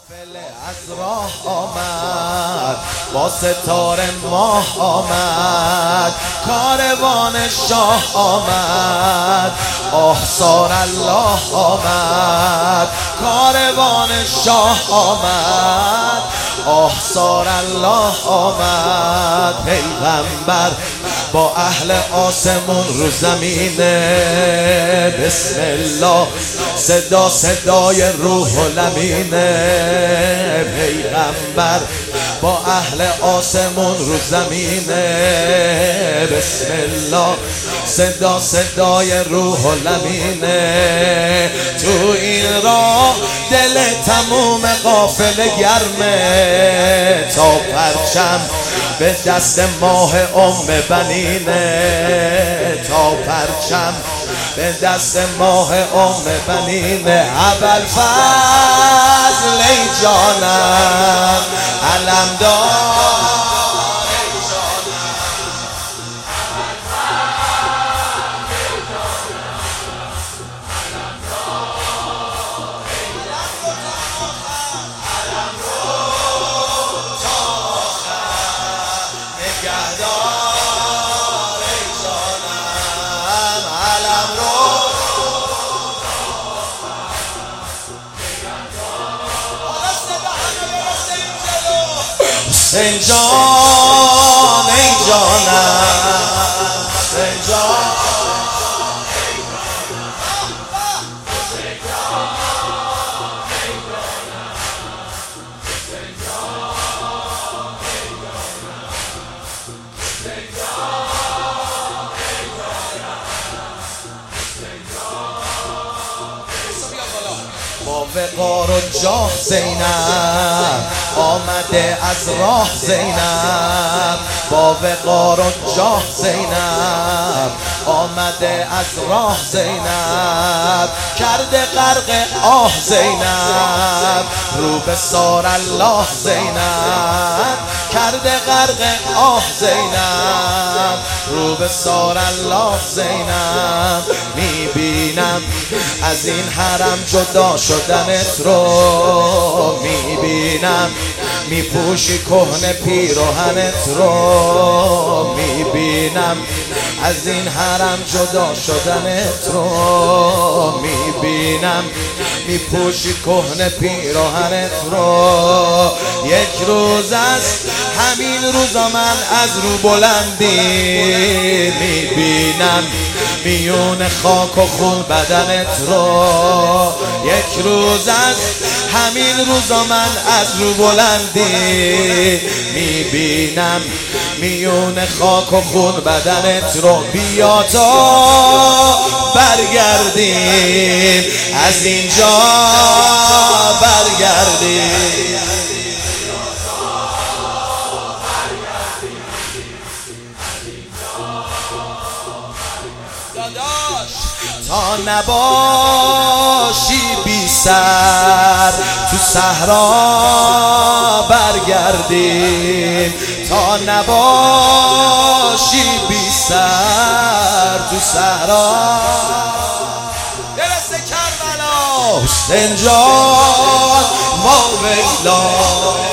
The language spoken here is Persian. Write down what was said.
قافله از راه آمد، با ستاره ماه آمد، کاروان شاه آمد، آحصار الله آمد، کاروان شاه آمد، آحصار الله آمد. پیغمبر با اهل آسمون رو زمینه، بسم الله صدا صدای روح و لمینه. پیغمبر با اهل آسمون رو زمینه، بسم الله صدا صدای روح و لمینه. تو این راه دل تموم قافله گرمه، تا پرچم به دست ماه بنینه، تا پرچم به دست ماه بنینه. ابوالفضل ای جانم علمدار، حسین جان ای جانم، حسین جان با وقار و جاه زینب آمده از راه زینب، با وقار و جاه زینب آمده از راه زینب، کرده غرق آه زینب، رو به سار الله زینب، کرده غرق آه زینب، رو به سار الله زینب. میبینم از این حرم جدا شدنت رو، میبینم میپوشی کهنه پیراهنت رو، میبینم از این حرم جدا شدنت رو، میبینم میپوشی کهنه پیراهنت رو. یک روز از همین روزا من از رو بلندی میبینم میون خاک و خون بدنت رو. یک روز از همین روزا من از رو بلندی میبینم میون خاک و خون بدنت رو. بیا تا برگردیم از اینجا برگردیم، تا نباشی بی سر تو صحرا برگردیم، تا نباشی بی سر تو صحرا. برسه کربلا حسین جان ما ویلا